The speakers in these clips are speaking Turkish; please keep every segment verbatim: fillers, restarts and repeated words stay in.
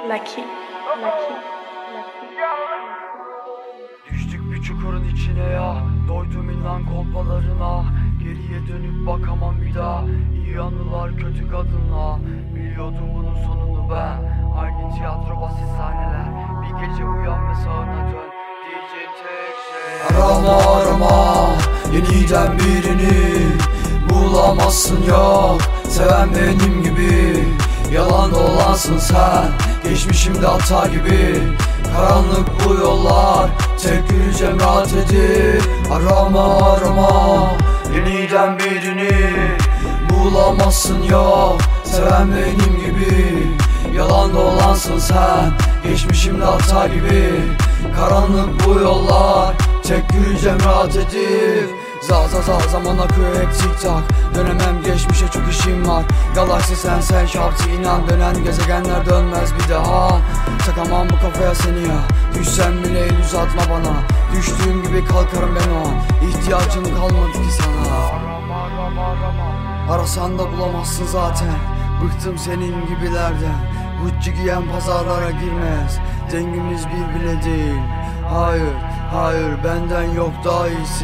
Lucky, lucky, lucky. Düştük bir çukurun içine ya, doydum inan kolpalarına. Geriye dönüp bakamam bir daha, iyi anılar kötü kadınla. Biliyordum bunun sonunu ben, aynı tiyatro basit sahneler. Bir gece uyan ve sağına dön, diyeceğim tek şey: arama arama yeniden birini, bulamazsın yok seven benim gibi. Yalan dolansın sen, geçmişimde hata gibi. Karanlık bu yollar, tek yürüyeceğim rahat edip. Arama arama yeniden birini, bulamazsın yok seven benim gibi. Yalan dolansın sen, geçmişimde hata gibi. Karanlık bu yollar, tek yürüyeceğim rahat edip. Za za za zaman akıyor hep tik tak, dönemem geçmişe çok işim var. Galaksi sen sen şartı inan, dönen gezegenler dönmez bir daha. Takamam bu kafaya seni ya, düşsem bile el uzatma bana. Düştüğüm gibi kalkarım ben o an, ihtiyacım kalmadı ki sana. Arama arama arama, arasan da bulamazsın zaten. Bıktım senin gibilerden, Gucci giyen pazarlara girmez. Dengimiz bir bile değil, hayır hayır benden yok daha iyisi.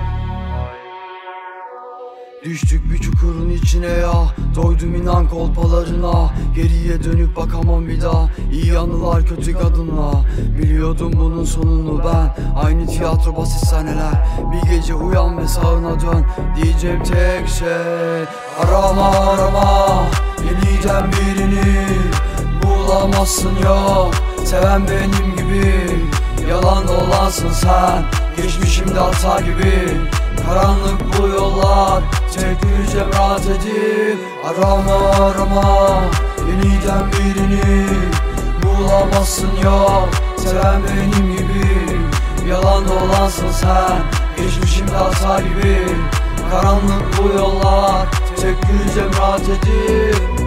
Düştük bir çukurun içine ya, doydum inan kolpalarına. Geriye dönüp bakamam bir daha, iyi anılar kötü kadınla. Biliyordum bunun sonunu ben, aynı tiyatro basit sahneler. Bir gece uyan ve sağına dön, diyeceğim tek şey: arama arama yeniden birini, bulamazsın yok seven benim gibi. Yalan dolansın sen, geçmişimde hata gibi. Karanlık bu yollar, tek yürüyeceğim rahat edip. Arama arama yeniden birini, bulamazsın yok seven benim gibi. Yalan dolansın sen, geçmişimde hata gibi. Karanlık bu yollar, tek yürüyeceğim rahat edip.